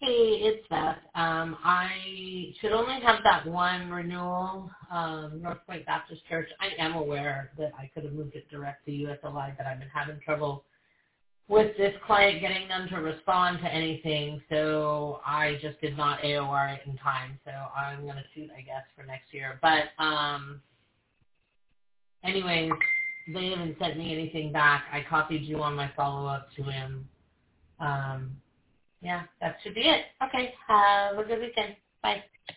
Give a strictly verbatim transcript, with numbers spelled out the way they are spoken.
Hey, it's Beth. Um, I should only have that one renewal, um, North Point Baptist Church. I am aware that I could have moved it direct to U S L I, but I've been having trouble with this client getting them to respond to anything, so I just did not A O R it in time. So I'm going to shoot, I guess, for next year. But um, anyways, they haven't sent me anything back. I copied you on my follow-up to him. Um, yeah, that should be it. Okay, have a good weekend. Bye.